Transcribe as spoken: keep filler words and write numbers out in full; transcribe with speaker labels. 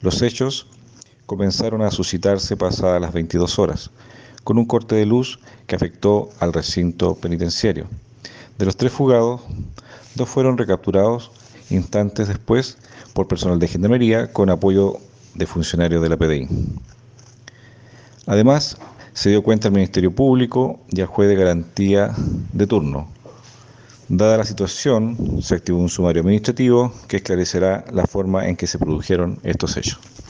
Speaker 1: Los hechos comenzaron a suscitarse pasadas las veintidós horas, con un corte de luz que afectó al recinto penitenciario. De los tres fugados, dos fueron recapturados instantes después por personal de Gendarmería con apoyo de funcionarios de la P D I. Además, se dio cuenta al Ministerio Público y al juez de garantía de turno. Dada la situación, se activó un sumario administrativo que esclarecerá la forma en que se produjeron estos hechos.